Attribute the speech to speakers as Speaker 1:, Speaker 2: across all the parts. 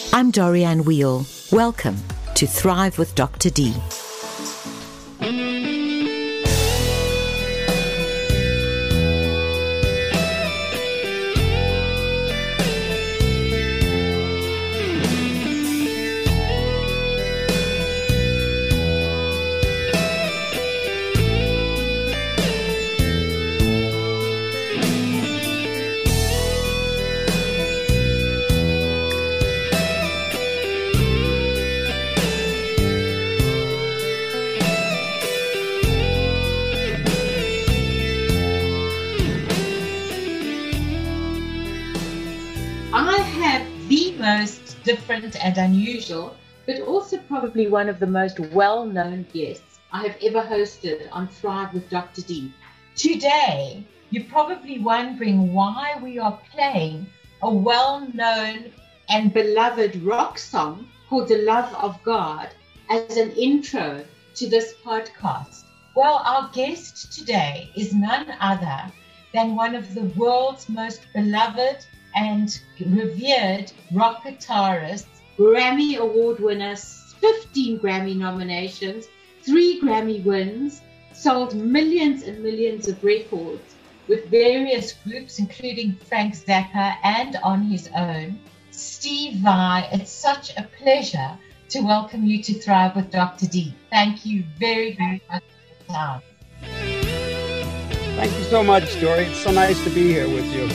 Speaker 1: I'm Dorianne Wheel. Welcome to Thrive with Dr. D.
Speaker 2: Most different and unusual, but also probably one of the most well-known guests I have ever hosted on Thrive with Dr. D. Today, you're probably wondering why we are playing a well-known and beloved rock song called The Love of God as an intro to this podcast. Well, our guest today is none other than one of the world's most beloved and revered rock guitarists, Grammy Award winners, 15 Grammy nominations, 3 Grammy wins, sold millions and millions of records with various groups, including Frank Zappa and on his own. Steve Vai, it's such a pleasure to welcome you to Thrive with Dr. D. Thank you very, very much for your time.
Speaker 3: Thank you so much, Dory. It's so nice to be here with you.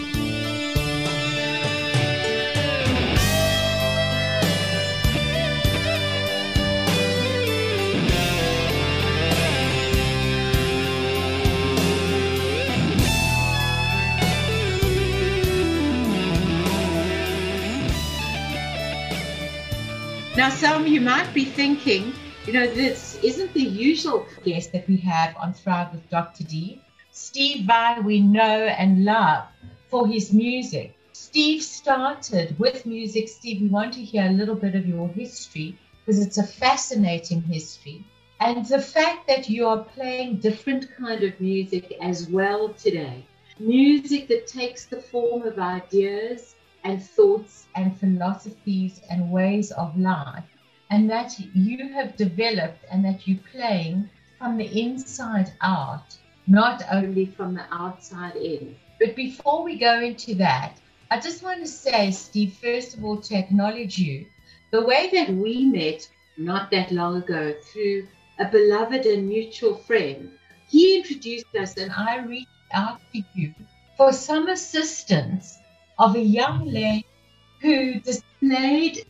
Speaker 2: Now, some of you might be thinking, this isn't the usual guest that we have on Thrive with Dr. D. Steve Vai we know and love for his music. Steve started with music. Steve, we want to hear a little bit of your history because it's a fascinating history. And the fact that you are playing different kind of music as well today. Music that takes the form of ideas and thoughts and philosophies and ways of life, and that you have developed and that you're playing from the inside out, not only from the outside in. But before we go into that, I just want to say, Steve, first of all, to acknowledge you. The way that we met not that long ago through a beloved and mutual friend, he introduced us and I reached out to you for some assistance of a young lady who displayed,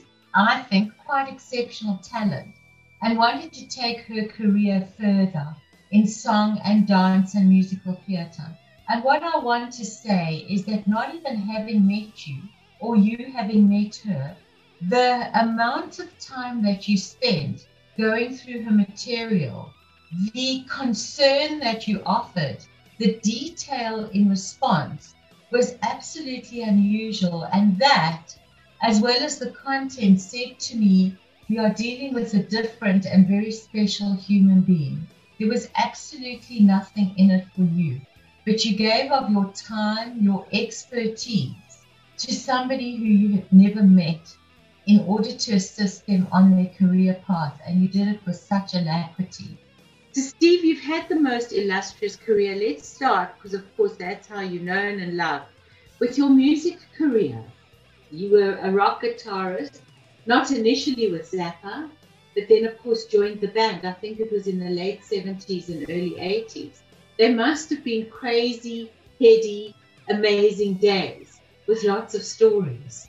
Speaker 2: I think, quite exceptional talent and wanted to take her career further in song and dance and musical theatre. And what I want to say is that not even having met you or you having met her, the amount of time that you spent going through her material, the concern that you offered, the detail in response, was absolutely unusual, and that, as well as the content, said to me, we are dealing with a different and very special human being. There was absolutely nothing in it for you, but you gave of your time, your expertise to somebody who you had never met in order to assist them on their career path, and you did it with such alacrity. So Steve, you've had the most illustrious career. Let's start, because of course that's how you're known and loved, with your music career. You were a rock guitarist, not initially with Zappa, but then of course joined the band. I think it was in the late 70s and early 80s. They must have been crazy, heady, amazing days with lots of stories.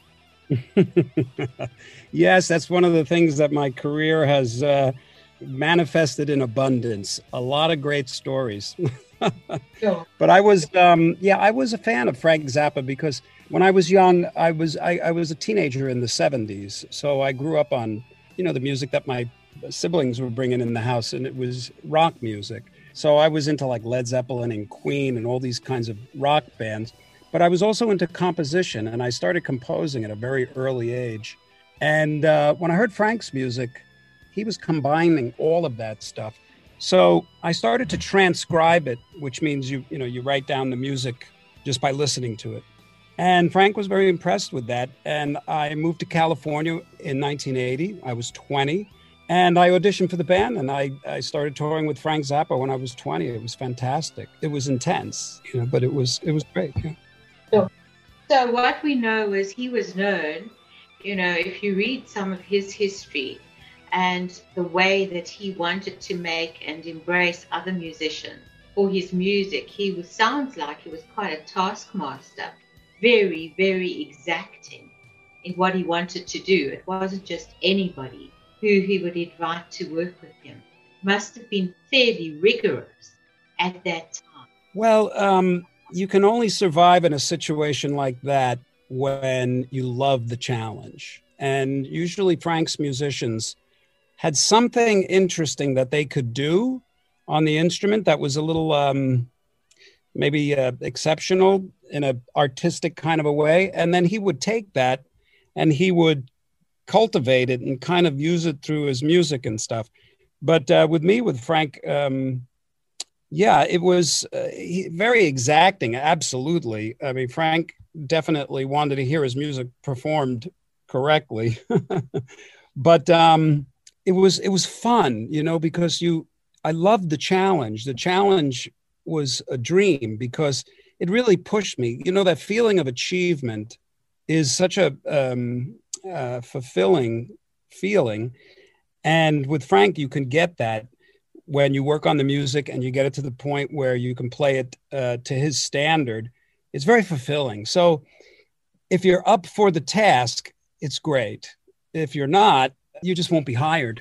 Speaker 3: Yes, that's one of the things that my career has manifested in abundance. A lot of great stories.
Speaker 2: Sure.
Speaker 3: But I was a fan of Frank Zappa because when I was young, I was a teenager in the 70s. So I grew up on, the music that my siblings were bringing in the house, and it was rock music. So I was into like Led Zeppelin and Queen and all these kinds of rock bands. But I was also into composition, and I started composing at a very early age. And when I heard Frank's music, he was combining all of that stuff. So I started to transcribe it, which means you write down the music just by listening to it. And Frank was very impressed with that. And I moved to California in 1980. I was 20. And I auditioned for the band, and I started touring with Frank Zappa when I was 20. It was fantastic. It was intense, but it was great. Yeah.
Speaker 2: So what we know is he was known, if you read some of his history and the way that he wanted to make and embrace other musicians for his music, sounds like he was quite a taskmaster, very, very exacting in what he wanted to do. It wasn't just anybody who he would invite to work with him. Must have been fairly rigorous at that time.
Speaker 3: Well, you can only survive in a situation like that when you love the challenge. And usually Frank's musicians had something interesting that they could do on the instrument that was a little maybe exceptional in an artistic kind of a way. And then he would take that and he would cultivate it and kind of use it through his music and stuff. But with Frank, yeah, it was very exacting. Absolutely. I mean, Frank definitely wanted to hear his music performed correctly, but it was fun, because I loved the challenge. The challenge was a dream because it really pushed me. That feeling of achievement is such a fulfilling feeling. And with Frank, you can get that when you work on the music and you get it to the point where you can play it to his standard. It's very fulfilling. So if you're up for the task, it's great. If you're not, you just won't be hired.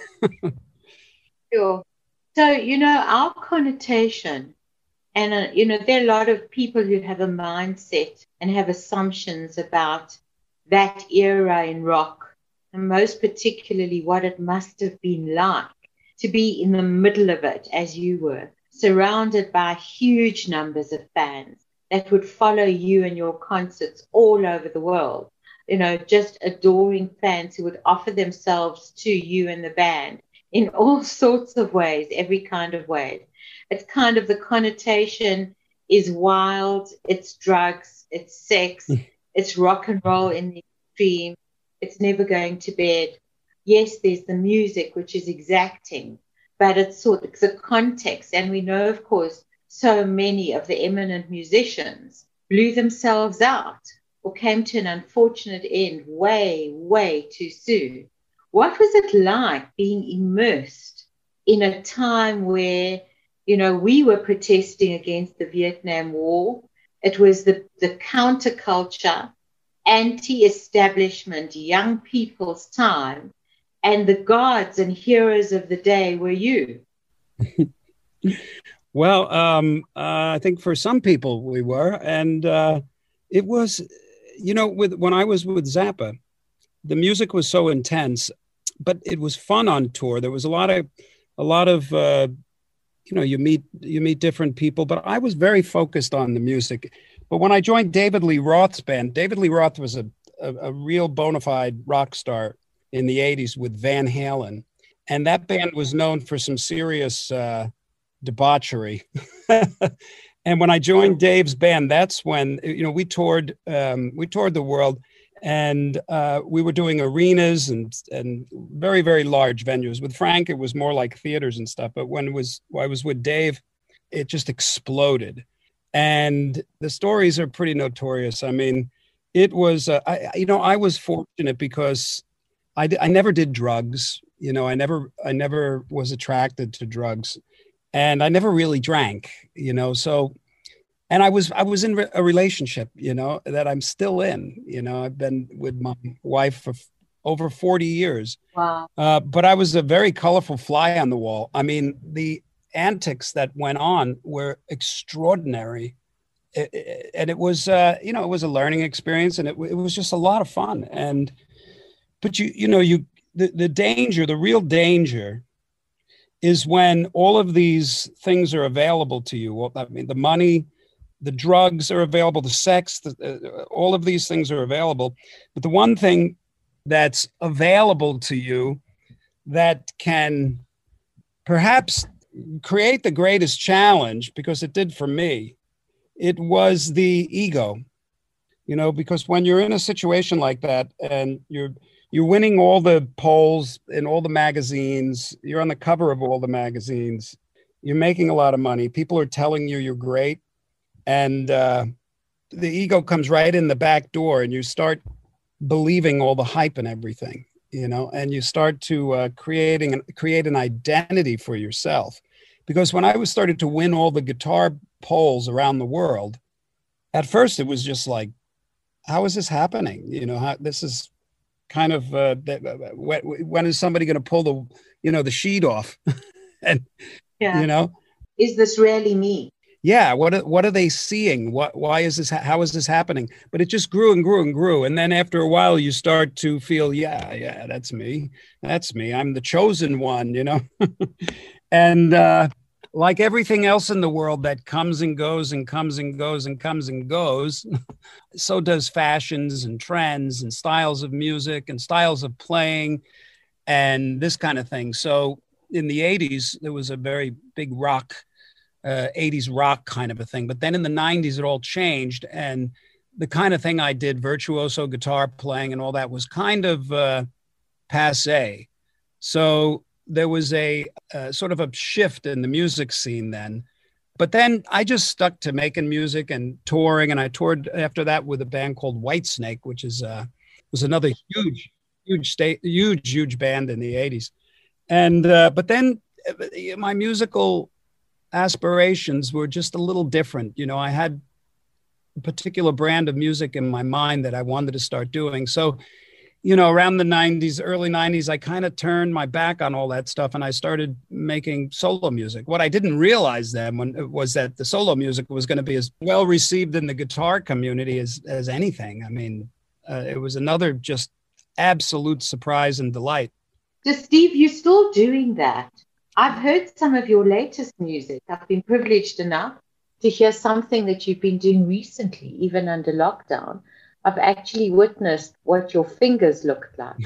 Speaker 2: Sure. So, our connotation, and, there are a lot of people who have a mindset and have assumptions about that era in rock, and most particularly what it must have been like to be in the middle of it as you were, surrounded by huge numbers of fans that would follow you and your concerts all over the world. Just adoring fans who would offer themselves to you and the band in all sorts of ways, every kind of way. It's kind of the connotation is wild, it's drugs, it's sex, it's rock and roll in the extreme, it's never going to bed. Yes, there's the music, which is exacting, but it's a context. And we know, of course, so many of the eminent musicians blew themselves out or came to an unfortunate end way, way too soon. What was it like being immersed in a time where, we were protesting against the Vietnam War? It was the counterculture, anti-establishment, young people's time, and the gods and heroes of the day were you.
Speaker 3: Well, I think for some people we were, and it was, when I was with Zappa, the music was so intense, but it was fun on tour. There was a lot of you meet different people, but I was very focused on the music. But when I joined David Lee Roth's band, David Lee Roth was a real bona fide rock star in the 80s with Van Halen. And that band was known for some serious debauchery. And when I joined Dave's band, that's when, we toured the world, and we were doing arenas and very, very large venues. With Frank, it was more like theaters and stuff. But when I was with Dave, it just exploded. And the stories are pretty notorious. I mean, it was, I was fortunate because I never did drugs. I never was attracted to drugs, and I never really drank, so, and I was in a relationship, that I'm still in, I've been with my wife for over 40 years.
Speaker 2: Wow.
Speaker 3: But I was a very colorful fly on the wall. I mean, the antics that went on were extraordinary. And it was, it was a learning experience, and it was just a lot of fun. But the danger, the real danger is when all of these things are available to you. Well, I mean, the money, the drugs are available, the sex, all of these things are available. But the one thing that's available to you that can perhaps create the greatest challenge, because it did for me, it was the ego. because when you're in a situation like that and you're winning all the polls in all the magazines, you're on the cover of all the magazines, you're making a lot of money, people are telling you you're great, and the ego comes right in the back door, and you start believing all the hype and everything, and you start to create an identity for yourself. Because when I started to win all the guitar polls around the world, at first it was just like, how is this happening? This is kind of when is somebody going to pull the sheet off? And
Speaker 2: yeah. Is this really me?
Speaker 3: Yeah. What are they seeing? Why is this? How is this happening? But it just grew and grew and grew. And then after a while, you start to feel, yeah, that's me. That's me. I'm the chosen one, And like everything else in the world that comes and goes and comes and goes and comes and goes, so does fashions and trends and styles of music and styles of playing and this kind of thing. So in the 80s, there was a very big 80s rock kind of a thing. But then in the 90s, it all changed. And the kind of thing I did, virtuoso guitar playing and all that, was kind of passe. So there was a sort of a shift in the music scene then. But then I just stuck to making music and touring. And I toured after that with a band called Whitesnake, which was another huge band in the 80s. And but then my musical aspirations were just a little different. I had a particular brand of music in my mind that I wanted to start doing. So, around the 90s, early 90s, I kind of turned my back on all that stuff and I started making solo music. What I didn't realize then was that the solo music was going to be as well received in the guitar community as anything. I mean, it was another just absolute surprise and delight.
Speaker 2: So Steve, you're still doing that. I've heard some of your latest music. I've been privileged enough to hear something that you've been doing recently, even under lockdown. I've actually witnessed what your fingers looked like.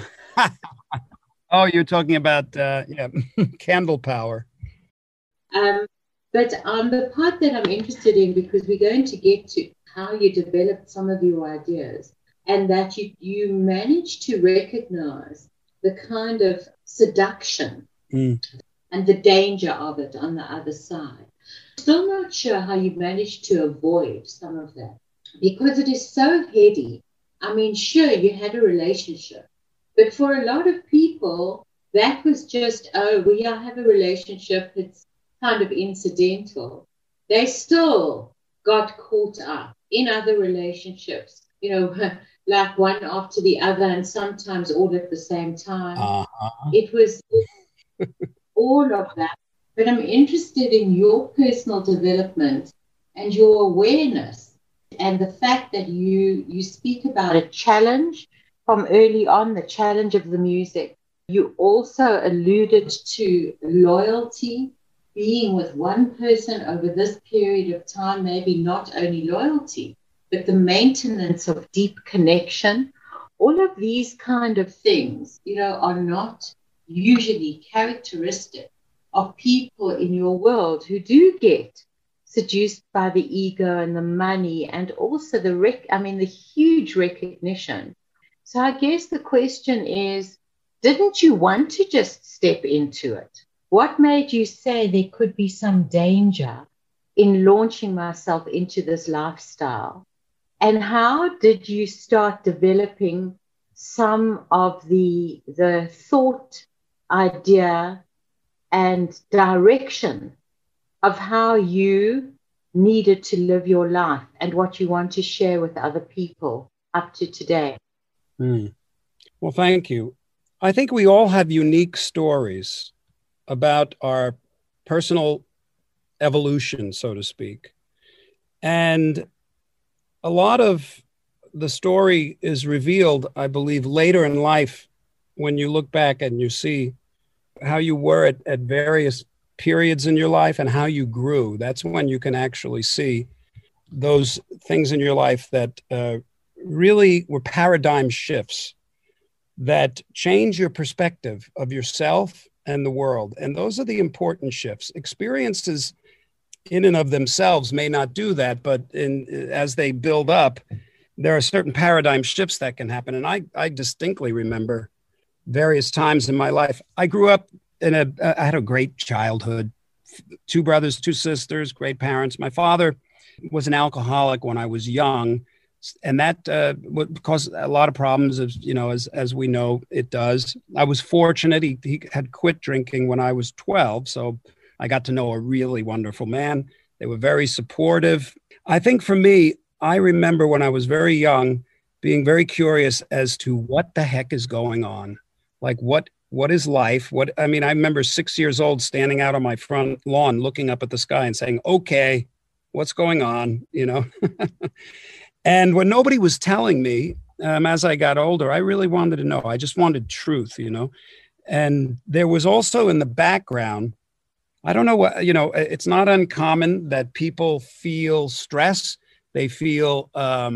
Speaker 3: Oh, you're talking about Candle Power.
Speaker 2: But the part that I'm interested in, because we're going to get to how you developed some of your ideas, and that you managed to recognize the kind of seduction and the danger of it on the other side. Still not sure how you managed to avoid some of that, because it is so heady. I mean, sure, you had a relationship, but for a lot of people, that was just, we have a relationship, it's kind of incidental. They still got caught up in other relationships, like one after the other, and sometimes all at the same time. Uh-huh. It was all of that. But I'm interested in your personal development and your awareness, and the fact that you speak about a challenge from early on, the challenge of the music. You also alluded to loyalty, being with one person over this period of time, maybe not only loyalty, but the maintenance of deep connection. All of these kind of things, are not usually characteristic of people in your world who do get seduced by the ego and the money, and also the huge recognition. So I guess the question is, didn't you want to just step into it? What made you say there could be some danger in launching myself into this lifestyle? And how did you start developing some of the thought, idea, and direction of how you needed to live your life and what you want to share with other people up to today?
Speaker 3: Well, thank you. I think we all have unique stories about our personal evolution, so to speak. And a lot of the story is revealed, I believe, later in life when you look back and you see how you were at various periods in your life and how you grew. That's when you can actually see those things in your life that really were paradigm shifts that change your perspective of yourself and the world. And those are the important shifts. Experiences in and of themselves may not do that, but as they build up, there are certain paradigm shifts that can happen. And I distinctly remember various times in my life. I grew up I had a great childhood, 2 brothers, 2 sisters, great parents. My father was an alcoholic when I was young, and that caused a lot of problems, as we know it does. I was fortunate. He had quit drinking when I was 12, so I got to know a really wonderful man. They were very supportive. I think for me, I remember when I was very young being very curious as to what the heck is going on. Like, what is life? I remember 6 years old standing out on my front lawn, looking up at the sky and saying, okay, what's going on? And when nobody was telling me, as I got older, I really wanted to know. I just wanted truth, And there was also in the background, I don't know what, it's not uncommon that people feel stress. They feel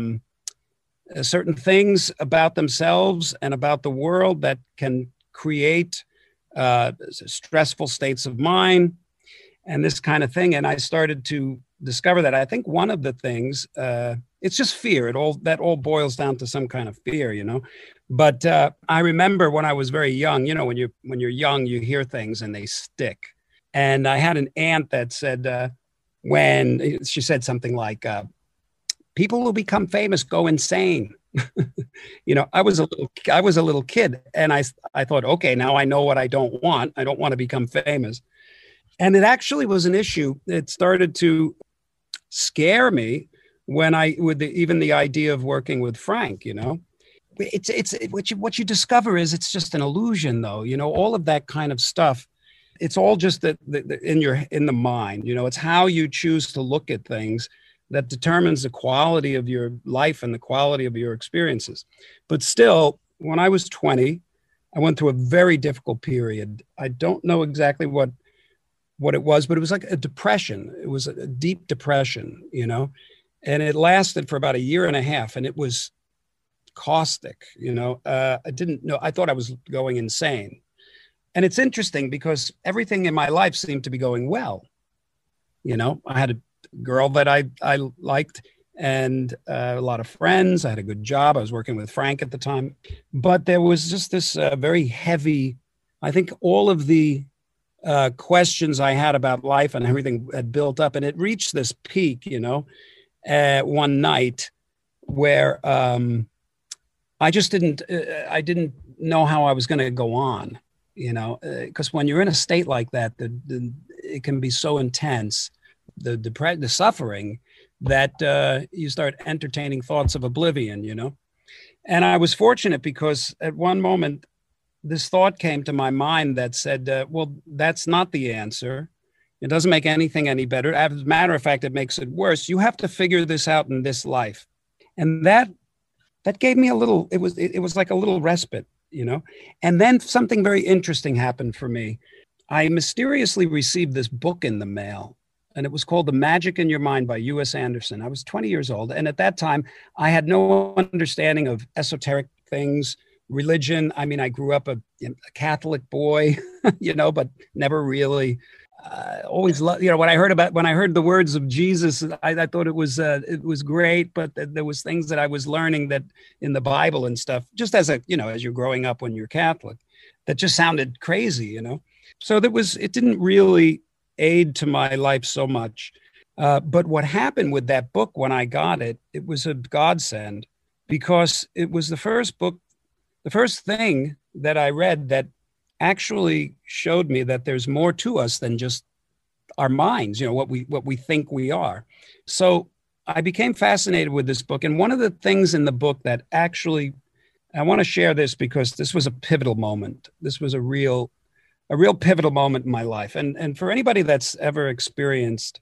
Speaker 3: certain things about themselves and about the world that can create stressful states of mind and this kind of thing. And I started to discover that. I think one of the things, it's just fear. That all boils down to some kind of fear, But I remember when I was very young, when you're young, you hear things and they stick. And I had an aunt that said, when she said something like, people who become famous go insane. I was a little kid, and I thought, okay, now I know what I don't want. I don't want to become famous. And it actually was an issue. It started to scare me when even the idea of working with Frank, it's what you discover is it's just an illusion, though, all of that kind of stuff. It's all just in the mind, it's how you choose to look at things that determines the quality of your life and the quality of your experiences. But still, when I was 20, I went through a very difficult period. I don't know exactly what it was, but it was like a depression. It was a deep depression, and it lasted for about 1.5 years, and it was caustic, I didn't know. I thought I was going insane. And it's interesting because everything in my life seemed to be going well. I had a girl that I liked and a lot of friends. I had a good job. I was working with Frank at the time. But there was just this very heavy, I think all of the questions I had about life and everything had built up. And it reached this peak, one night where I just didn't know how I was going to go on, because when you're in a state like that, it can be so intense, the suffering, that you start entertaining thoughts of oblivion, And I was fortunate because at one moment, this thought came to my mind that said, well, that's not the answer. It doesn't make anything any better. As a matter of fact, it makes it worse. You have to figure this out in this life. And that gave me it was like a little respite, And then something very interesting happened for me. I mysteriously received this book in the mail, and it was called The Magic in Your Mind by U.S. Anderson. I was 20 years old. And at that time, I had no understanding of esoteric things, religion. I mean, I grew up a Catholic boy, but never really always loved, when I heard the words of Jesus, I thought it was great, but there was things that I was learning that in the Bible and stuff, just as as you're growing up when you're Catholic, that just sounded crazy, So it didn't really aid to my life so much. But what happened with that book when I got it, it was a godsend, because it was the first thing that I read that actually showed me that there's more to us than just our minds, what we think we are. So I became fascinated with this book. And one of the things in the book that actually, I want to share this because this was a pivotal moment. This was a real pivotal moment in my life. And for anybody that's ever experienced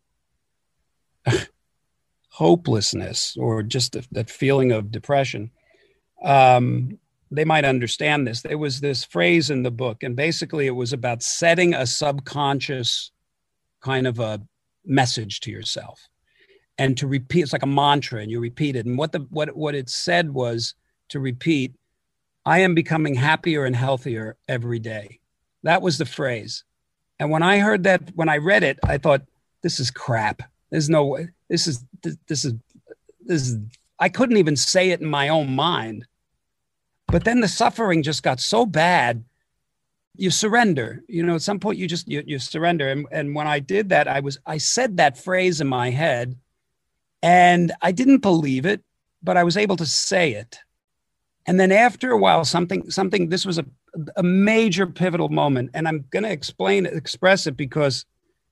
Speaker 3: hopelessness or just that feeling of depression, they might understand this. There was this phrase in the book, and basically it was about setting a subconscious kind of a message to yourself and to repeat. It's like a mantra, and you repeat it. And what it said was to repeat, I am becoming happier and healthier every day. That was the phrase. And when I heard that, when I read it, I thought, this is crap. There's no way. This is, I couldn't even say it in my own mind. But then the suffering just got so bad, you surrender. At some point you surrender. And when I did that, I said that phrase in my head, and I didn't believe it, but I was able to say it. And then after a while, this was a major pivotal moment. And I'm going to express it because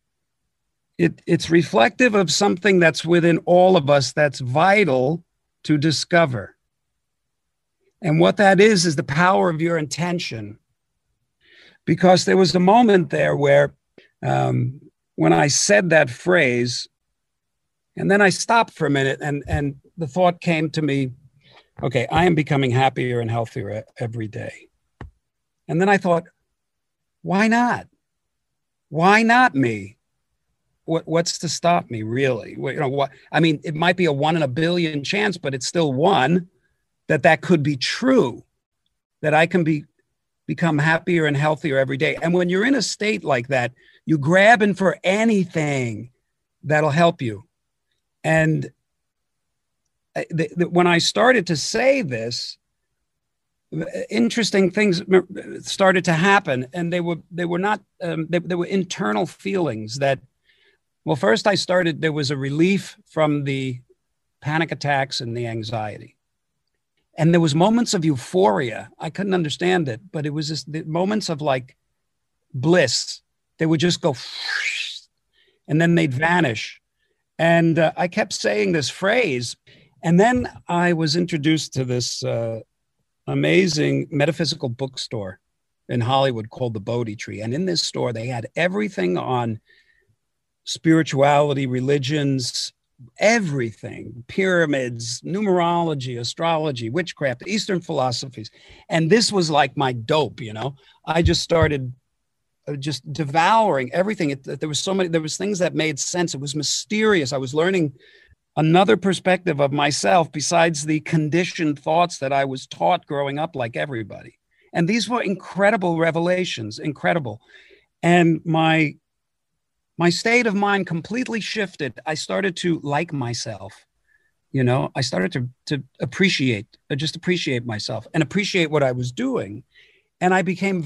Speaker 3: it's reflective of something that's within all of us that's vital to discover. And what that is the power of your intention. Because there was a moment there where when I said that phrase, and then I stopped for a minute, and the thought came to me, okay, I am becoming happier and healthier every day. And then I thought, why not? Why not me? What's to stop me, really? It might be a 1 in a billion chance, but it's still one that could be true, that I can become happier and healthier every day. And when you're in a state like that, you grabbing for anything that'll help you. And when I started to say this, interesting things started to happen, and they were not they were internal feelings that. Well, first there was a relief from the panic attacks and the anxiety. And there was moments of euphoria. I couldn't understand it, but it was just the moments of like bliss. They would just go, and then they'd vanish. And I kept saying this phrase. And then I was introduced to this amazing metaphysical bookstore in Hollywood called the Bodhi Tree. And in this store, they had everything on spirituality, religions, everything, pyramids, numerology, astrology, witchcraft, Eastern philosophies. And this was like my dope, I just started just devouring everything. There was things that made sense. It was mysterious. I was learning another perspective of myself besides the conditioned thoughts that I was taught growing up like everybody. And these were incredible revelations, incredible. And my state of mind completely shifted. I started to like myself. I started to appreciate myself and appreciate what I was doing. And I became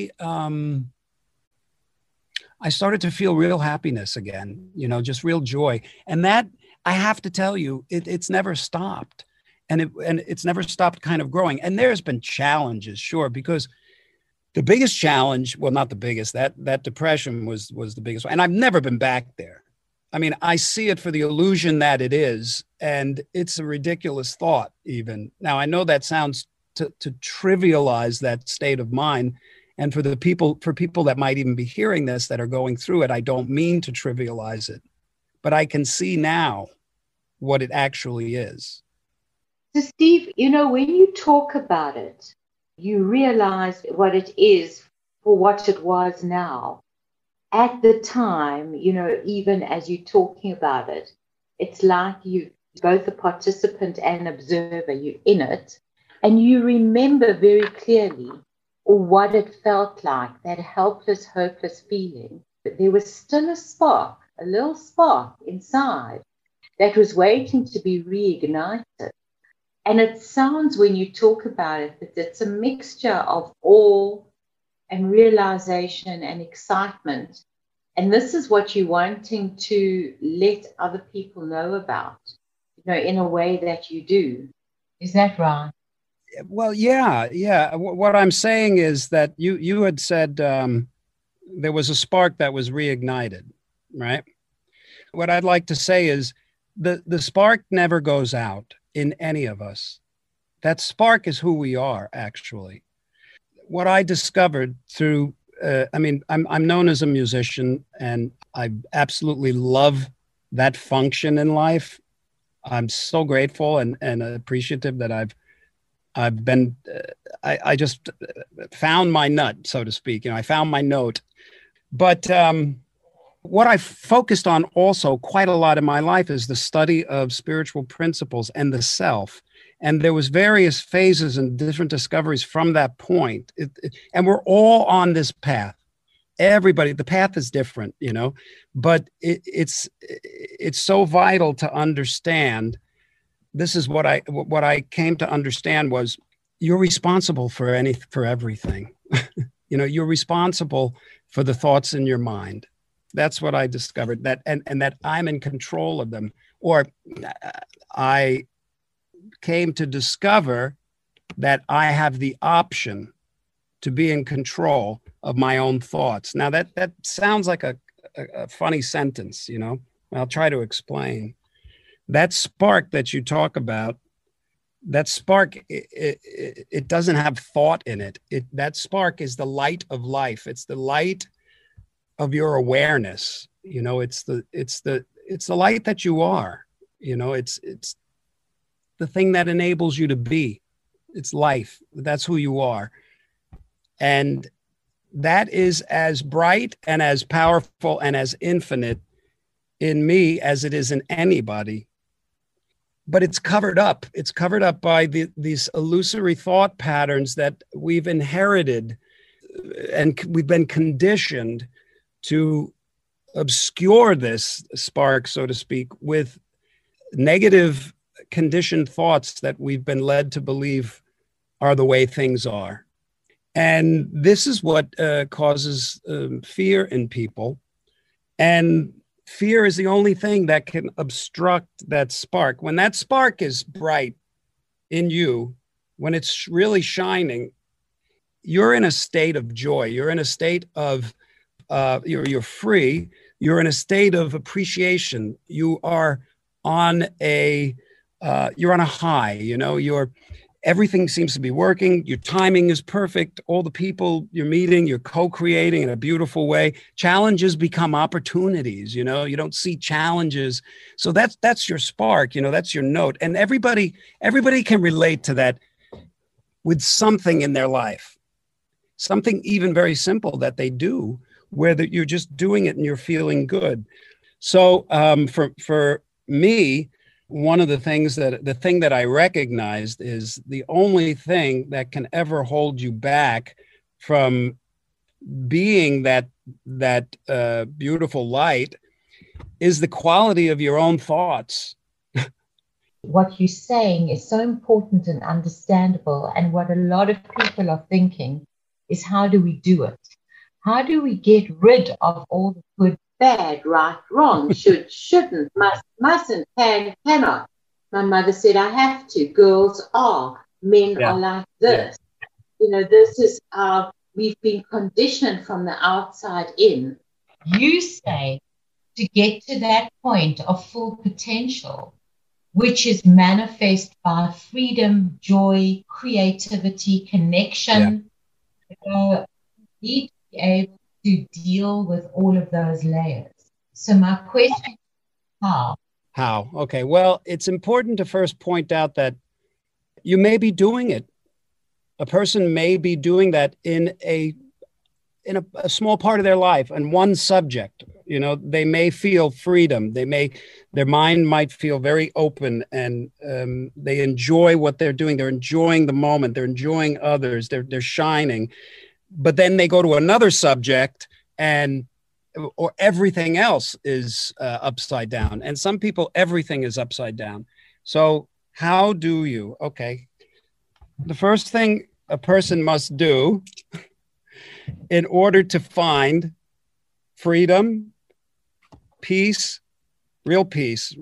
Speaker 3: I started to feel real happiness again, just real joy. And that, I have to tell you, it's never stopped. And it's never stopped kind of growing. And there's been challenges, sure, because the biggest challenge, well, not the biggest, that depression was the biggest one. And I've never been back there. I mean, I see it for the illusion that it is, and it's a ridiculous thought even. Now, I know that sounds to trivialize that state of mind. And for people that might even be hearing this that are going through it, I don't mean to trivialize it, but I can see now what it actually is.
Speaker 2: So Steve, when you talk about it, you realize what it is for what it was now. At the time, even as you're talking about it, it's like you both a participant and observer, you're in it, and you remember very clearly what it felt like, that helpless, hopeless feeling. But there was still a little spark inside that was waiting to be reignited. And it sounds, when you talk about it, that it's a mixture of awe and realization and excitement. And this is what you're wanting to let other people know about, in a way that you do. Is that right?
Speaker 3: Well, yeah. What I'm saying is that you had said there was a spark that was reignited, right? What I'd like to say is the spark never goes out in any of us. That spark is who we are, actually. What I discovered through, I'm known as a musician, and I absolutely love that function in life. I'm so grateful and appreciative that I've been, I just found my nut, so to speak. I found my note. But what I focused on also quite a lot in my life is the study of spiritual principles and the self. And there was various phases and different discoveries from that point. And we're all on this path. Everybody, the path is different, but it's so vital to understand this is what I came to understand was you're responsible for everything. You're responsible for the thoughts in your mind. That's what I discovered, that and that I'm in control of them. Or I came to discover that I have the option to be in control of my own thoughts. Now that sounds like a funny sentence, I'll try to explain. That spark that you talk about, that spark, it doesn't have thought in it. That spark is the light of life. It's the light of your awareness. It's the light that you are. It's the thing that enables you to be. It's life. That's who you are. And that is as bright and as powerful and as infinite in me as it is in anybody. But it's covered up. It's covered up by these illusory thought patterns that we've inherited, and we've been conditioned to obscure this spark, so to speak, with negative conditioned thoughts that we've been led to believe are the way things are. And this is what causes fear in people. And fear is the only thing that can obstruct that spark. When that spark is bright in you, when it's really shining, you're in a state of joy. You're in a state of, you're free. You're in a state of appreciation. You are on you're on a high, everything seems to be working. Your timing is perfect. All the people you're meeting, you're co-creating in a beautiful way. Challenges become opportunities. You don't see challenges. So that's your spark. That's your note. And everybody can relate to that with something in their life, something even very simple that they do, where that you're just doing it and you're feeling good. So for me, one of the things that I recognized is the only thing that can ever hold you back from being that beautiful light is the quality of your own thoughts.
Speaker 2: What you're saying is so important and understandable. And what a lot of people are thinking is, how do we do it? How do we get rid of all the good, bad, right, wrong, should, shouldn't, must, mustn't, can, cannot? My mother said, I have to. Girls are. Men are like this. Yeah. This is how we've been conditioned from the outside in. You say to get to that point of full potential, which is manifest by freedom, joy, creativity, connection. You need to be able to deal with all of those layers. So my question is, how?
Speaker 3: Okay. Well, it's important to first point out that you may be doing it. A person may be doing that in a small part of their life, and one subject. They may feel freedom. Their mind might feel very open, and they enjoy what they're doing. They're enjoying the moment. They're enjoying others. They're shining. But then they go to another subject, or everything else is upside down. And some people, everything is upside down. So how do you? Okay. The first thing a person must do in order to find freedom, peace, real peace,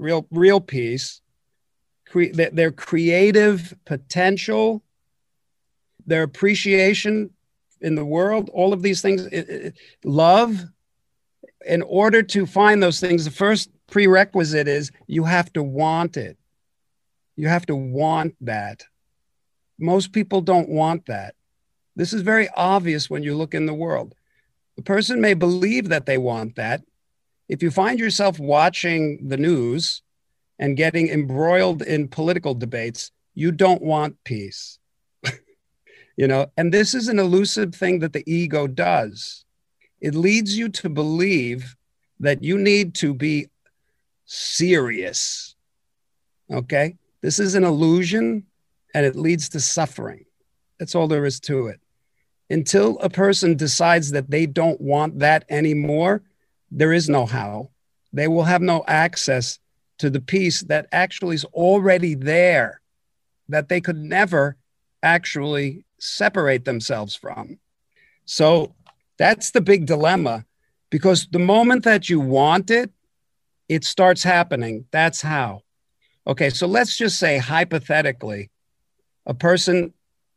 Speaker 3: their creative potential, their appreciation in the world, all of these things, love. In order to find those things, the first prerequisite is you have to want it. You have to want that. Most people don't want that. This is very obvious when you look in the world. The person may believe that they want that. If you find yourself watching the news and getting embroiled in political debates, you don't want peace. And this is an elusive thing that the ego does. It leads you to believe that you need to be serious. Okay? This is an illusion, and it leads to suffering. That's all there is to it. Until a person decides that they don't want that anymore, there is no how. They will have no access to the peace that actually is already there, that they could never actually separate themselves from. So that's the big dilemma, because the moment that you want it, it starts happening. That's how. Okay, so let's just say hypothetically, a person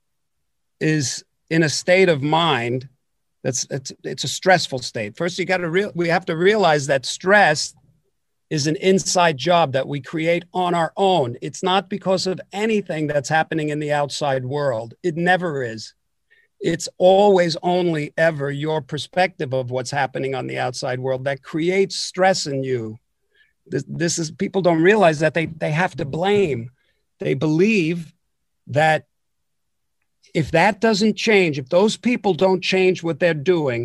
Speaker 3: is in a state of mind it's a stressful state. First, we have to realize that stress is an inside job that we create on our own. It's not because of anything that's happening in the outside world. It never is. It's always only ever your perspective of what's happening on the outside world that creates stress in you. This is, people don't realize that they have to blame. They believe that if that doesn't change, if those people don't change what they're doing,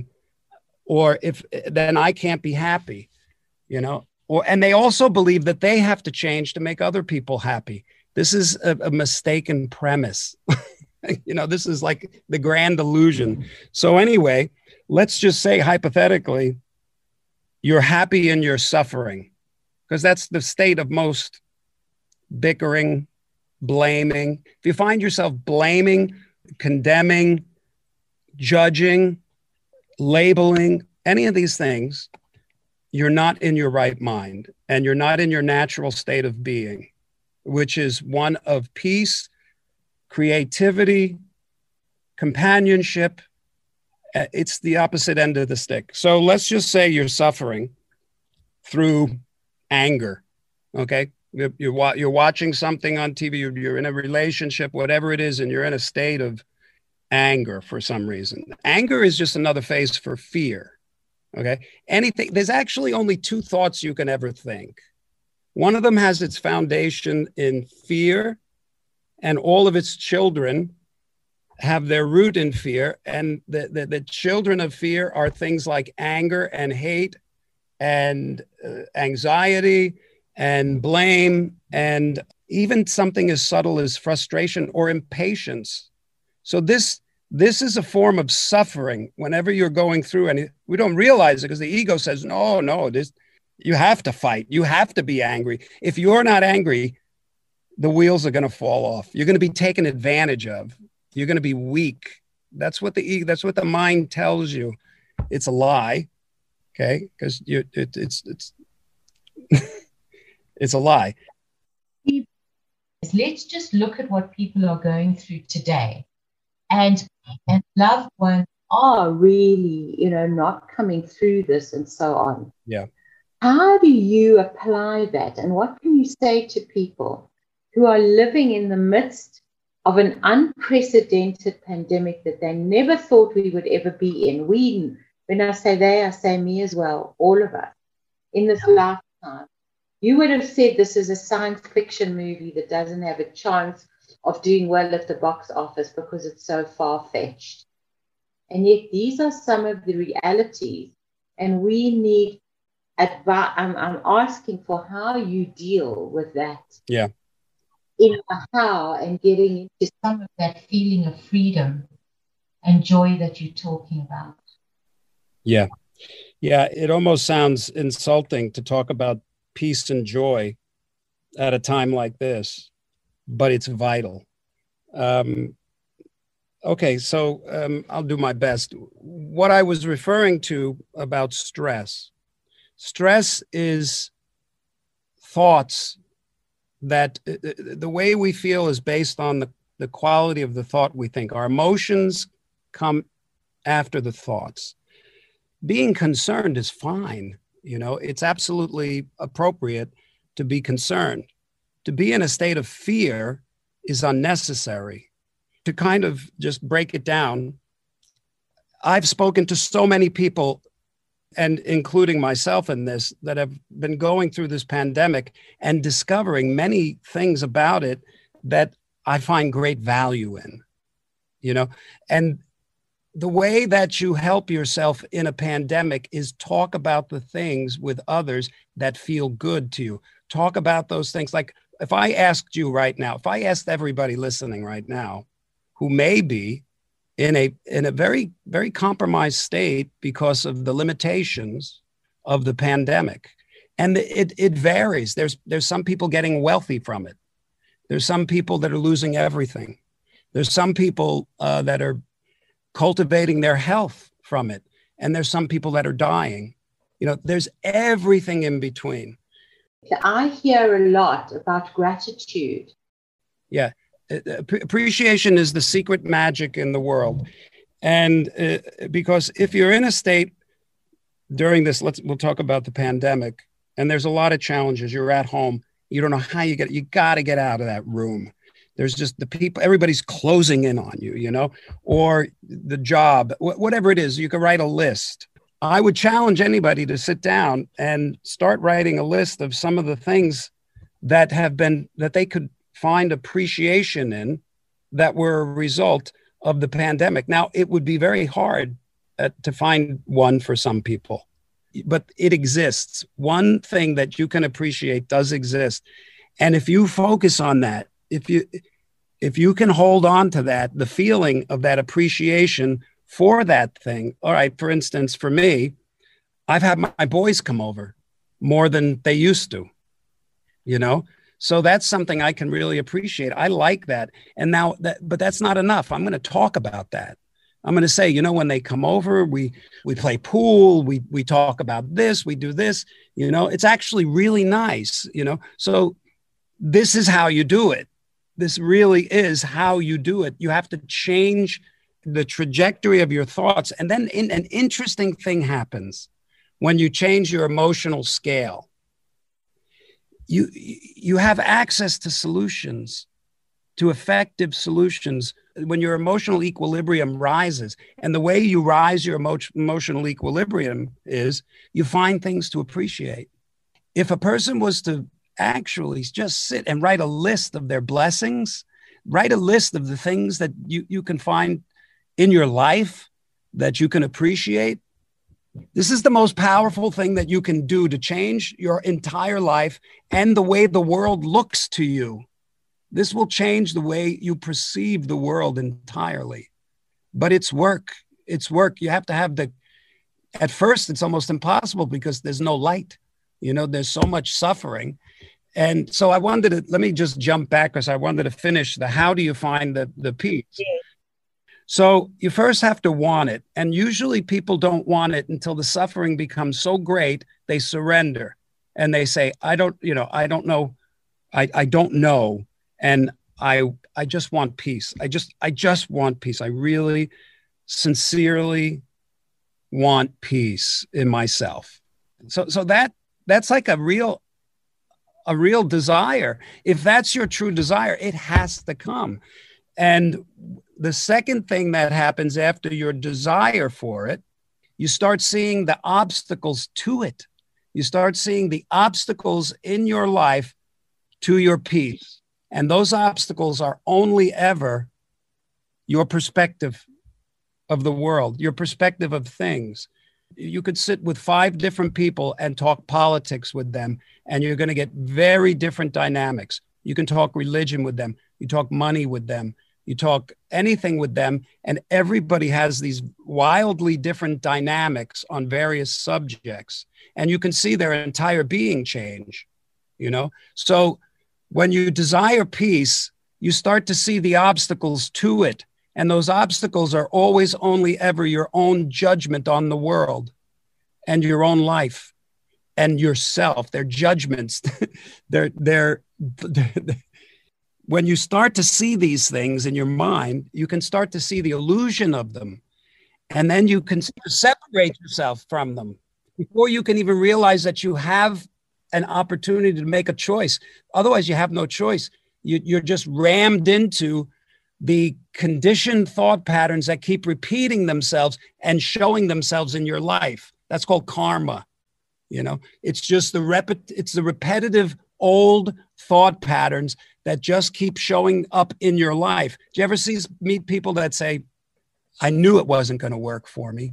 Speaker 3: then I can't be happy, and they also believe that they have to change to make other people happy. This is a mistaken premise. This is like the grand illusion. So anyway, let's just say hypothetically, you're happy in your suffering, because that's the state of most bickering, blaming. If you find yourself blaming, condemning, judging, labeling, any of these things, you're not in your right mind, and you're not in your natural state of being, which is one of peace, creativity, companionship. It's the opposite end of the stick. So let's just say you're suffering through anger. Okay. You're watching something on TV, you're in a relationship, whatever it is, and you're in a state of anger for some reason. Anger is just another face for fear. Okay. There's actually only two thoughts you can ever think. One of them has its foundation in fear, and all of its children have their root in fear. And the children of fear are things like anger and hate and anxiety and blame, and even something as subtle as frustration or impatience. So this is a form of suffering whenever you're going through, and we don't realize it because the ego says, no, you have to fight. You have to be angry. If you're not angry, the wheels are going to fall off. You're going to be taken advantage of. You're going to be weak. That's what the mind tells you. It's a lie. Okay. Because it's it's a lie.
Speaker 2: Let's just look at what people are going through today, and loved ones are really, not coming through this and so on.
Speaker 3: Yeah.
Speaker 2: How do you apply that? And what can you say to people who are living in the midst of an unprecedented pandemic that they never thought we would ever be in? When I say they, I say me as well, all of us, in this lifetime. You would have said this is a science fiction movie that doesn't have a chance of doing well at the box office because it's so far-fetched. And yet these are some of the realities, and we need advice. I'm asking for how you deal with that.
Speaker 3: Yeah.
Speaker 2: How, and getting into some of that feeling of freedom and joy that you're talking about.
Speaker 3: Yeah. Yeah. It almost sounds insulting to talk about peace and joy at a time like this, but it's vital. Okay, so I'll do my best. What I was referring to about stress is thoughts that the way we feel is based on the quality of the thought we think. Our emotions come after the thoughts. Being concerned is fine. It's absolutely appropriate to be concerned. To be in a state of fear is unnecessary. To kind of just break it down, I've spoken to so many people, and including myself in this, that have been going through this pandemic and discovering many things about it that I find great value in, and the way that you help yourself in a pandemic is talk about the things with others that feel good to you. Talk about those things. Like if I asked you right now, if I asked everybody listening right now, who may be in a very, very compromised state because of the limitations of the pandemic, And it varies. There's some people getting wealthy from it. There's some people that are losing everything. There's some people that are cultivating their health from it. And there's some people that are dying. There's everything in between.
Speaker 2: I hear a lot about gratitude.
Speaker 3: Yeah. Appreciation is the secret magic in the world. And because if you're in a state during this, we'll talk about the pandemic, and there's a lot of challenges. You're at home. You don't know how you got to get out of that room. There's just the people, everybody's closing in on you, or the job, whatever it is, you can write a list. I would challenge anybody to sit down and start writing a list of some of the things that they could find appreciation in that were a result of the pandemic. Now, it would be very hard to find one for some people, but it exists. One thing that you can appreciate does exist. And if you focus on that, if you can hold on to that, the feeling of that appreciation for that thing. All right, for instance, for me, I've had my boys come over more than they used to, So that's something I can really appreciate. I like that. And now but that's not enough. I'm going to talk about that. I'm going to say, when they come over, we play pool, we talk about this, we do this, it's actually really nice, So this is how you do it. This really is how you do it. You have to change the trajectory of your thoughts. And then an interesting thing happens when you change your emotional scale. You have access to solutions, to effective solutions. When your emotional equilibrium rises, and the way you rise your emotional equilibrium is you find things to appreciate. If a person was to actually just sit and write a list of their blessings, write a list of the things that you can find in your life that you can appreciate, this is the most powerful thing that you can do to change your entire life and the way the world looks to you. This will change the way you perceive the world entirely. But it's work. It's work. You have to have at first, it's almost impossible because there's no light. There's so much suffering. And so let me just jump back because I wanted to finish how do you find the peace? So you first have to want it. And usually people don't want it until the suffering becomes so great, they surrender and they say, I don't know. I don't know. And I just want peace. I just want peace. I really sincerely want peace in myself. So that's like a real desire. If that's your true desire, it has to come. And the second thing that happens after your desire for it, you start seeing the obstacles to it. You start seeing the obstacles in your life to your peace. And those obstacles are only ever your perspective of the world, your perspective of things. You could sit with 5 different people and talk politics with them, and you're going to get very different dynamics. You can talk religion with them. You talk money with them. You talk anything with them, and everybody has these wildly different dynamics on various subjects. And you can see their entire being change, So when you desire peace, you start to see the obstacles to it. And those obstacles are always only ever your own judgment on the world and your own life and yourself. They're judgments. they're when you start to see these things in your mind, you can start to see the illusion of them. And then you can separate yourself from them before you can even realize that you have an opportunity to make a choice. Otherwise, you have no choice. You're just rammed into the conditioned thought patterns that keep repeating themselves and showing themselves in your life. That's called karma. It's just the repetitive old thought patterns that just keep showing up in your life. Do you ever meet people that say, I knew it wasn't going to work for me?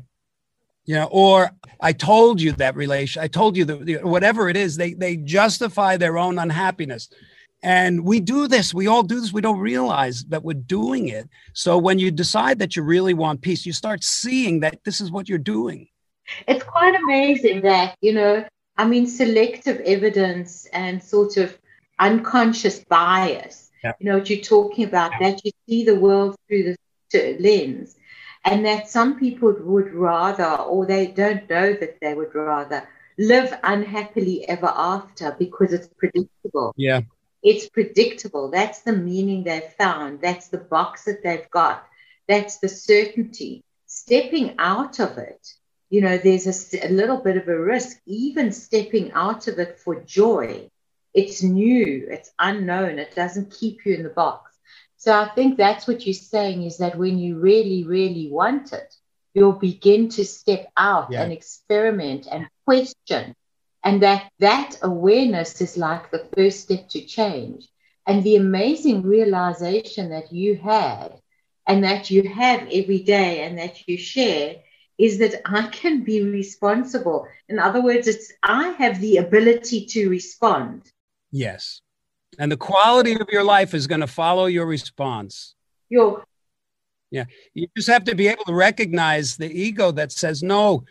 Speaker 3: Or I told you that I told you that whatever it is, they justify their own unhappiness. And we do this. We all do this. We don't realize that we're doing it. So when you decide that you really want peace, you start seeing that this is what you're doing.
Speaker 2: It's quite amazing that, I mean, selective evidence and sort of unconscious bias.
Speaker 3: Yeah.
Speaker 2: You know what you're talking about, that you see the world through the lens, and that some people would rather, or they don't know that they would rather, live unhappily ever after because it's predictable.
Speaker 3: Yeah.
Speaker 2: It's predictable. That's the meaning they've found. That's the box that they've got. That's the certainty. Stepping out of it, you know, there's a little bit of a risk, even stepping out of it for joy. It's new, it's unknown, it doesn't keep you in the box. So I think that's what you're saying, is that when you really, really want it, you'll begin to step out and experiment and question. And that awareness is like the first step to change. And the amazing realization that you had and that you have every day and that you share is that I can be responsible. In other words, I have the ability to respond.
Speaker 3: Yes. And the quality of your life is going to follow your response. Yeah. You just have to be able to recognize the ego that says, no,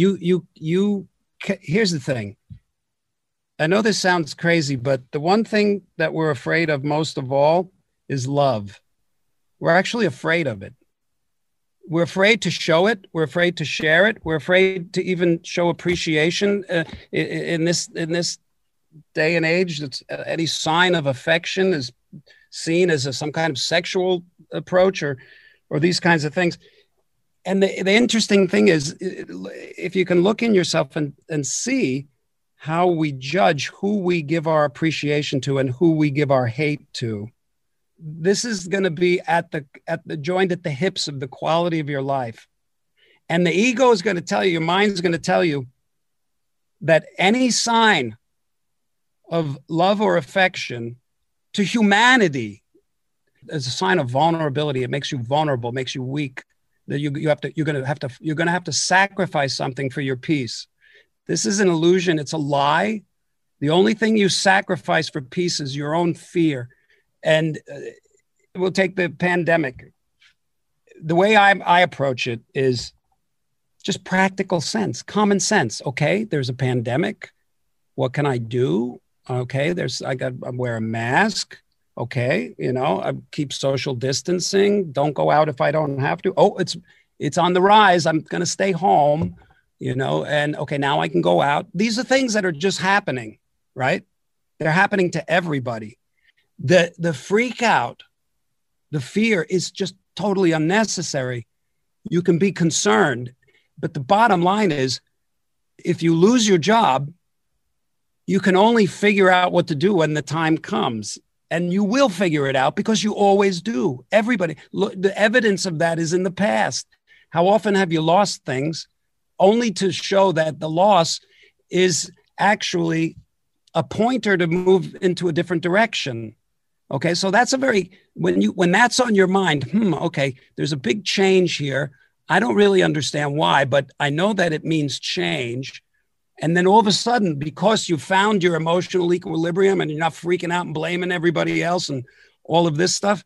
Speaker 3: here's the thing. I know this sounds crazy, but the one thing that we're afraid of most of all is love. We're actually afraid of it. We're afraid to show it. We're afraid to share it. We're afraid to even show appreciation in this day and age. That's any sign of affection is seen as some kind of sexual approach or these kinds of things. And the interesting thing is, if you can look in yourself and see how we judge who we give our appreciation to and who we give our hate to, this is going to be at the joint at the hips of the quality of your life. And the ego is going to tell you, your mind's going to tell you that any sign of love or affection to humanity is a sign of vulnerability. It makes you vulnerable, makes you weak. That you're going to have to sacrifice something for your peace. This is an illusion. It's a lie. The only thing you sacrifice for peace is your own fear. And we'll take the pandemic. The way I approach it is just practical sense, common sense. Okay, there's a pandemic. What can I do? Okay, I wear a mask. Okay, I keep social distancing. Don't go out if I don't have to. Oh, it's on the rise. I'm going to stay home. And okay, now I can go out. These are things that are just happening, right? They're happening to everybody. The freak out, the fear is just totally unnecessary. You can be concerned, but the bottom line is, if you lose your job, you can only figure out what to do when the time comes. And you will figure it out because you always do. Everybody, look, the evidence of that is in the past. How often have you lost things only to show that the loss is actually a pointer to move into a different direction? Okay, so that's when that's on your mind, okay, there's a big change here. I don't really understand why, but I know that it means change. And then all of a sudden, because you found your emotional equilibrium and you're not freaking out and blaming everybody else and all of this stuff,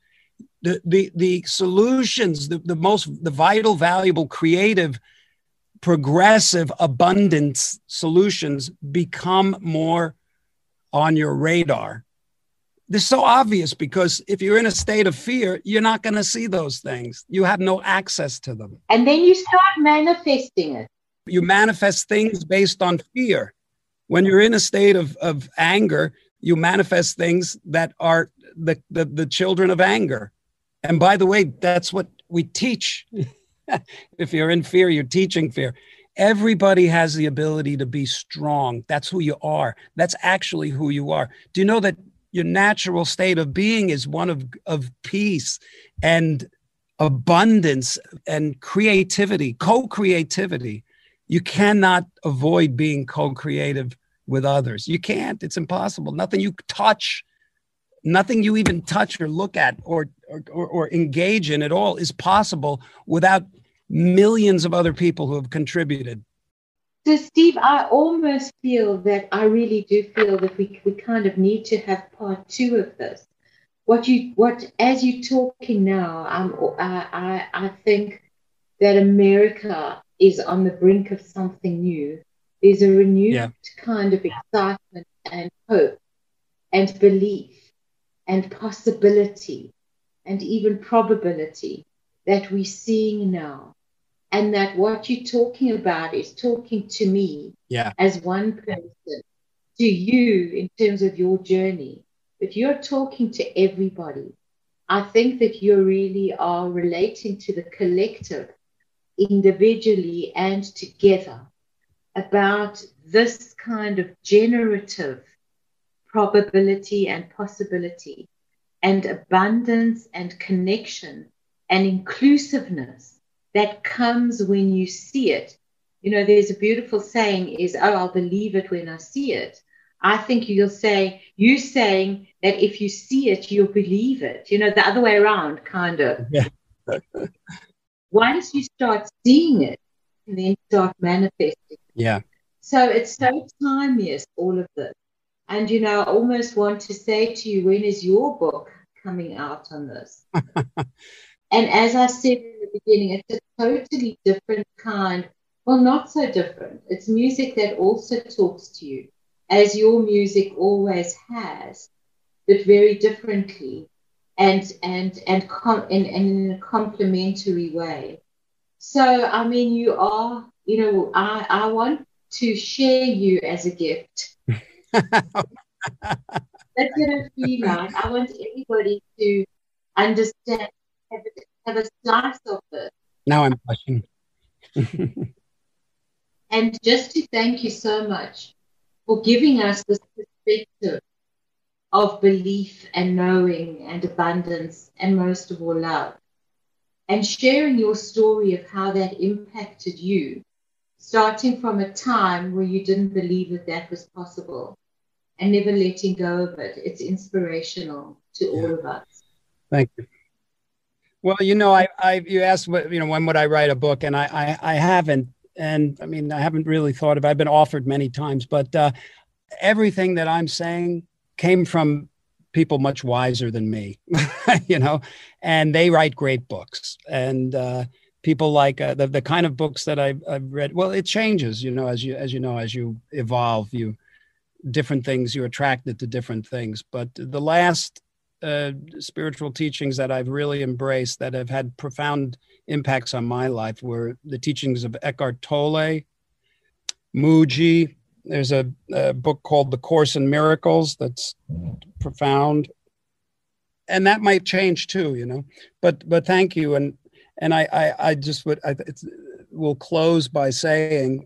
Speaker 3: the solutions, the vital, valuable, creative, progressive, abundance solutions become more on your radar. This is so obvious because if you're in a state of fear, you're not going to see those things. You have no access to them.
Speaker 2: And then you start manifesting it.
Speaker 3: You manifest things based on fear. When you're in a state of anger, you manifest things that are the children of anger. And by the way, that's what we teach. If you're in fear, you're teaching fear. Everybody has the ability to be strong. That's who you are. That's actually who you are. Do you know that your natural state of being is one of peace and abundance and creativity, co-creativity? You cannot avoid being co-creative with others. You can't. It's impossible. Nothing you touch, nothing you even touch or look at or engage in at all is possible without millions of other people who have contributed.
Speaker 2: So, Steve, I almost feel that I really do feel that we kind of need to have part two of this. As you're talking now, I think that America is on the brink of something new. There's a renewed
Speaker 3: Yeah.
Speaker 2: kind of excitement and hope and belief and possibility and even probability that we're seeing now. And that what you're talking about is talking to me as one person, to you in terms of your journey, but you're talking to everybody. I think that you really are relating to the collective individually and together about this kind of generative probability and possibility and abundance and connection and inclusiveness that comes when you see it. You know, there's a beautiful saying is, oh, I'll believe it when I see it. I think you saying that if you see it, you'll believe it. You know, the other way around, kind of.
Speaker 3: Yeah.
Speaker 2: Once you start seeing it, and then start manifesting.
Speaker 3: Yeah.
Speaker 2: So it's so timeless, all of this. And, you know, I almost want to say to you, when is your book coming out on this? And as I said in the beginning, it's a totally different kind, well, not so different. It's music that also talks to you, as your music always has, but very differently and in a complementary way. So, I mean, you are, you know, I want to share you as a gift. That's what I feel like. I want everybody to understand, have a slice of it.
Speaker 3: Now I'm blushing.
Speaker 2: And just to thank you so much for giving us this perspective of belief and knowing and abundance and most of all love, and sharing your story of how that impacted you, starting from a time where you didn't believe that that was possible and never letting go of it. It's inspirational to all of us.
Speaker 3: Thank you. Well, you know, you asked what, you know, when would I write a book, and I haven't, and I mean, I haven't really thought about it. I've been offered many times, but everything that I'm saying came from people much wiser than me, you know, and they write great books, and people like the kind of books that I've read. Well, it changes, you know, as you evolve, different things, you're attracted to different things. But the last spiritual teachings that I've really embraced that have had profound impacts on my life were the teachings of Eckhart Tolle, Mooji. There's a book called The Course in Miracles that's profound, and that might change too, you know. But thank you, and I just will close by saying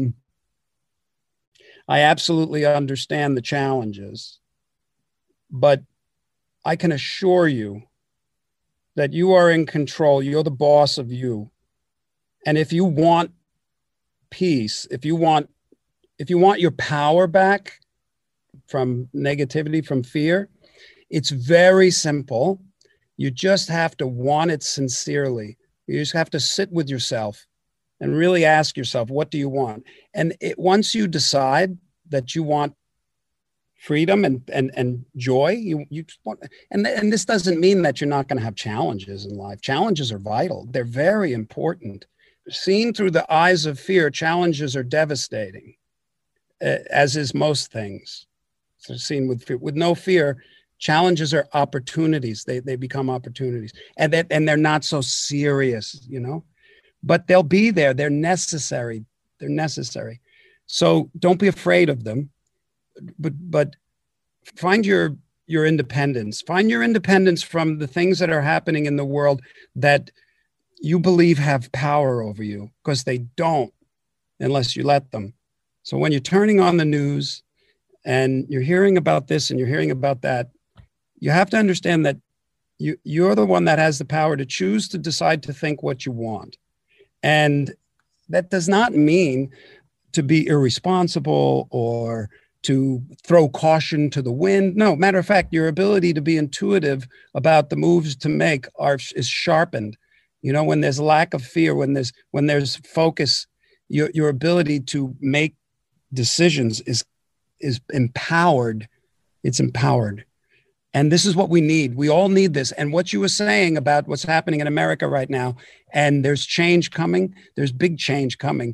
Speaker 3: I absolutely understand the challenges, but I can assure you that you are in control. You're the boss of you. And if you want peace, if you want your power back from negativity, from fear, it's very simple. You just have to want it sincerely. You just have to sit with yourself and really ask yourself, what do you want? And once you decide that you want freedom and joy, you want, and this doesn't mean that you're not going to have challenges in life. Challenges are vital. They're very important. Seen through the eyes of fear, challenges are devastating, as is most things. So seen with fear, with no fear, challenges are opportunities. They become opportunities, and they're not so serious, you know, but they'll be there. They're necessary. They're necessary. So don't be afraid of them. But find your independence. Find your independence from the things that are happening in the world that you believe have power over you, because they don't unless you let them. So when you're turning on the news and you're hearing about this and you're hearing about that, you have to understand that you're the one that has the power to choose to decide to think what you want. And that does not mean to be irresponsible or to throw caution to the wind. No, matter of fact, your ability to be intuitive about the moves to make is sharpened. You know, when there's a lack of fear, when there's focus, your ability to make decisions is empowered. It's empowered. And this is what we need. We all need this. And what you were saying about what's happening in America right now, and there's change coming, there's big change coming.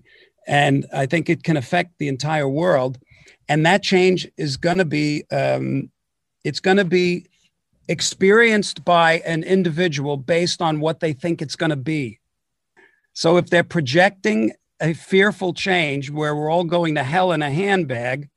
Speaker 3: And I think it can affect the entire world. And that change is going to be, it's going to be experienced by an individual based on what they think it's going to be. So if they're projecting a fearful change where we're all going to hell in a handbag,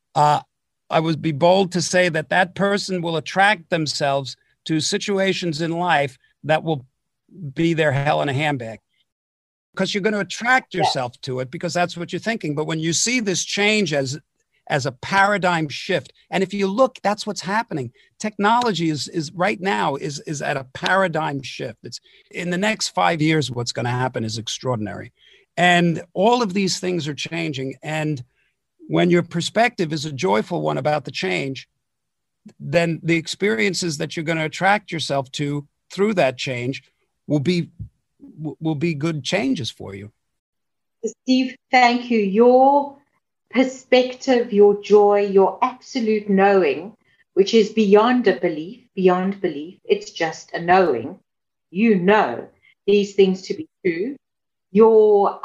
Speaker 3: I would be bold to say that that person will attract themselves to situations in life that will be their hell in a handbag. Because you're going to attract yourself to it because that's what you're thinking. But when you see this change as a paradigm shift, and if you look, that's what's happening. Technology is right now is at a paradigm shift. It's in the next 5 years, what's going to happen is extraordinary. And all of these things are changing. And when your perspective is a joyful one about the change, then the experiences that you're going to attract yourself to through that change will be good changes for you.
Speaker 2: Steve, thank you. Your perspective, your joy, your absolute knowing, which is beyond a belief, it's just a knowing. You know these things to be true. Your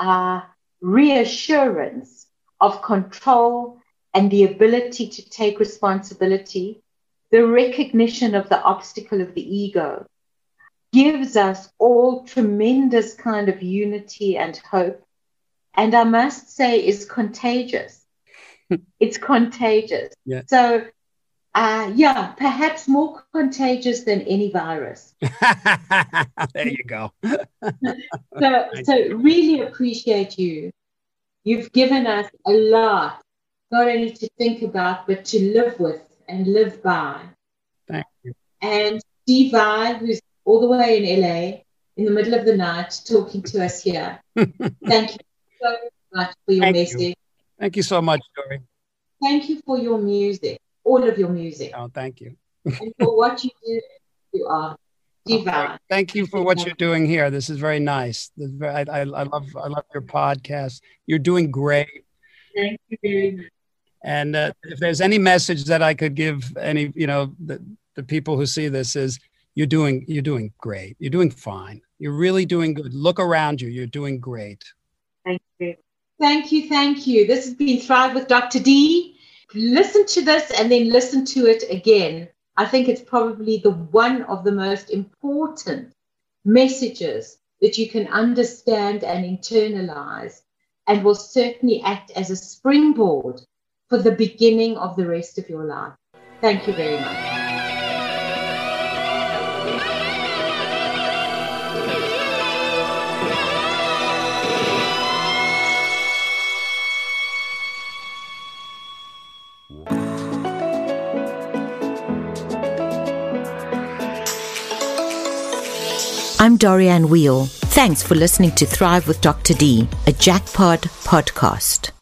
Speaker 2: reassurance of control and the ability to take responsibility, the recognition of the obstacle of the ego, gives us all tremendous kind of unity and hope. And I must say is contagious. It's contagious.
Speaker 3: Yeah.
Speaker 2: So, perhaps more contagious than any virus.
Speaker 3: There you go.
Speaker 2: So really appreciate you. You've given us a lot, not only to think about, but to live with and live by.
Speaker 3: Thank you.
Speaker 2: And Steve Vai, who's all the way in LA, in the middle of the night, talking to us here. Thank you so much for your message.
Speaker 3: Thank you so much, Dory.
Speaker 2: Thank you for your music, all of your music.
Speaker 3: Oh, thank you.
Speaker 2: And for what you do, you are divine.
Speaker 3: Thank you for what you're doing here. This is very nice. I love your podcast. You're doing great.
Speaker 2: Thank you very much.
Speaker 3: And if there's any message that I could give the people who see this is, you're doing great. You're doing fine. You're really doing good. Look around you. You're doing great.
Speaker 2: Thank you. Thank you. This has been Thrive with Dr. D. Listen to this and then listen to it again. I think it's probably one of the most important messages that you can understand and internalize, and will certainly act as a springboard for the beginning of the rest of your life. Thank you very much.
Speaker 1: I'm Dorianne Wheel. Thanks for listening to Thrive with Dr. D, a Jackpot podcast.